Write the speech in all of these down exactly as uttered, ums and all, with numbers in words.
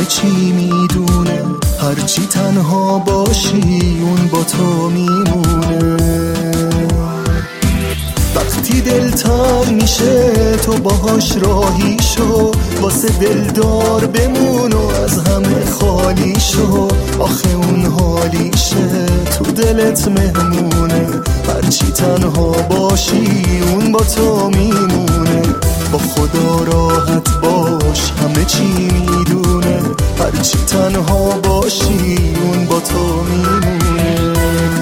چی میدونه، هرچی تنها باشی اون با تو میمونه. وقتی دل تنگ میشه تو باهاش راهی شو، واسه دلدار بمون و از همه خالی شو. آخه اون حالیشه تو دلت مهمونه، هرچی تنها باشی اون با تو میمونه. با خدا راحت باش همه چی میدونه، هرچی تنها باشی اون با تو میمونه.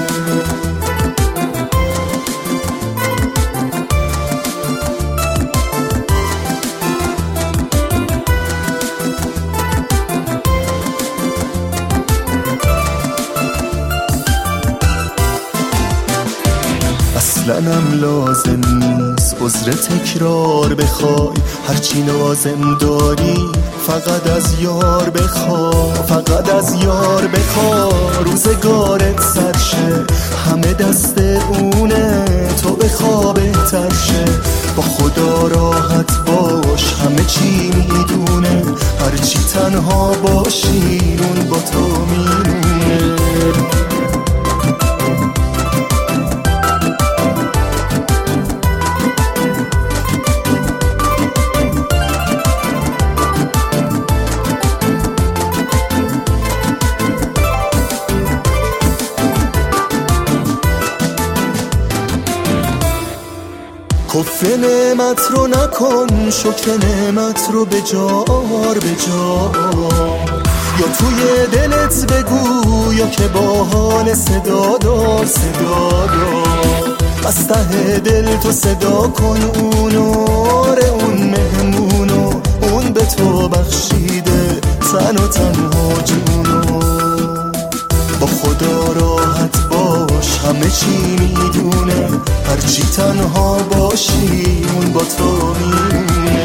اصلنم لازم نیست عذر تکرار بخوای، هرچی لازم داری فقط از یار بخوا، فقط از یار بخوا. روزگارت سرشه همه دست اونه، تو بخوا بهتر شه. با خدا راحت باش همه چی میدونه، هرچی تنها باشی اون با تو میمونه. کفر نعمت رو نکن، شکر نعمت رو بجار بجار. یا توی دلت بگو یا که با حال صدا دار صدا دار. از ته دل تو صدا کن اونو، آره اون مهمونو، اون به تو بخشیده تن و تنها جونو. با خدا راحت باش همه چی میدونه، هرچی تنها باشی اون با تو میمونه.